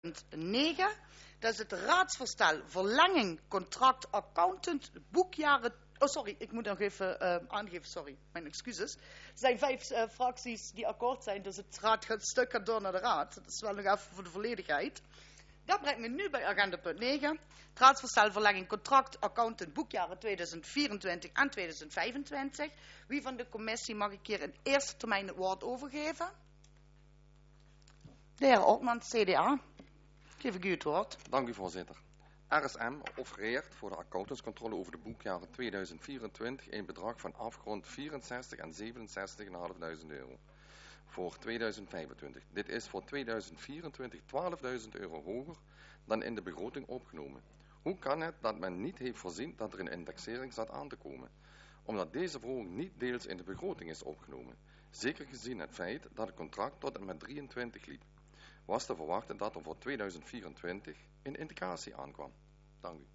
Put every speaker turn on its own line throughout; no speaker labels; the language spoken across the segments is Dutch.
9. Dat is het raadsvoorstel verlenging contract accountant boekjaren. Oh, sorry, ik moet nog even aangeven, sorry, mijn excuses. Er zijn 5 fracties die akkoord zijn, dus het stuk gaat door naar de raad. Dat is wel nog even voor de volledigheid. Dat brengt me nu bij agenda punt 9. Het raadsvoorstel verlenging contract accountant boekjaren 2024 en 2025. Wie van de commissie mag ik hier in eerste termijn het woord overgeven? De heer Ortman, CDA. Geef ik u het woord.
Dank u, voorzitter. RSM offereert voor de accountantscontrole over de boekjaren 2024 een bedrag van afgerond 64 en 67.500 euro voor 2025. Dit is voor 2024 12.000 euro hoger dan in de begroting opgenomen. Hoe kan het dat men niet heeft voorzien dat er een indexering zat aan te komen? Omdat deze verhoging niet deels in de begroting is opgenomen. Zeker gezien het feit dat het contract tot en met 23 liep. Was te verwachten dat er voor 2024 een indicatie aankwam. Dank u.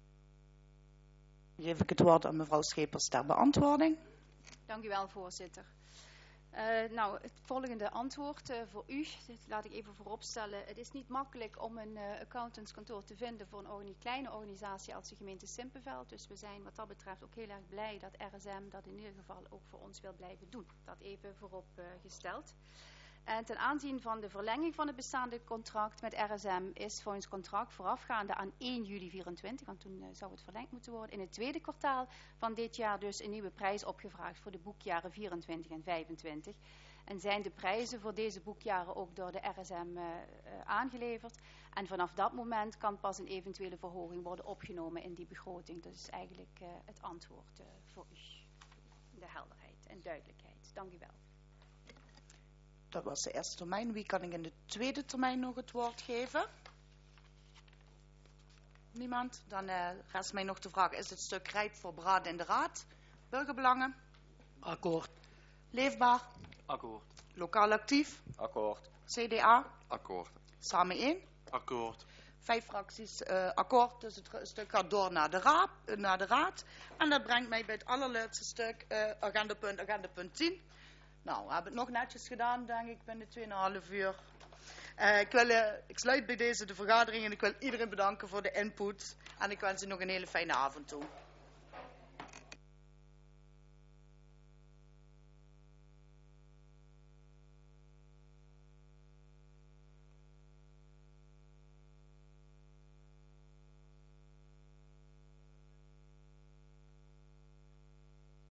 Geef ik het woord aan mevrouw Schepers ter beantwoording.
Dank u wel, voorzitter. Het volgende antwoord voor u, dit laat ik even vooropstellen. Het is niet makkelijk om een accountantskantoor te vinden voor een kleine organisatie als de gemeente Simpenveld. Dus we zijn wat dat betreft ook heel erg blij dat RSM dat in ieder geval ook voor ons wil blijven doen. Dat even vooropgesteld. En ten aanzien van de verlenging van het bestaande contract met RSM is voor ons contract voorafgaande aan 1 juli 2024, want toen zou het verlengd moeten worden, in het tweede kwartaal van dit jaar dus een nieuwe prijs opgevraagd voor de boekjaren 24 en 25. En zijn de prijzen voor deze boekjaren ook door de RSM aangeleverd. En vanaf dat moment kan pas een eventuele verhoging worden opgenomen in die begroting. Dat is eigenlijk het antwoord voor u. De helderheid en duidelijkheid. Dank u wel.
Dat was de eerste termijn. Wie kan ik in de tweede termijn nog het woord geven? Niemand? Dan rest mij nog de vraag, is het stuk rijp voor beraden in de raad? Burgerbelangen?
Akkoord.
Leefbaar?
Akkoord.
Lokaal actief?
Akkoord.
CDA?
Akkoord.
Samen 1?
Akkoord.
5 fracties akkoord, dus het stuk gaat door naar de raad. En dat brengt mij bij het allerlaatste stuk, agenda punt 10. Nou, we hebben het nog netjes gedaan, denk ik, binnen 2,5 uur. Ik sluit bij deze de vergadering en ik wil iedereen bedanken voor de input. En ik wens u nog een hele fijne avond toe.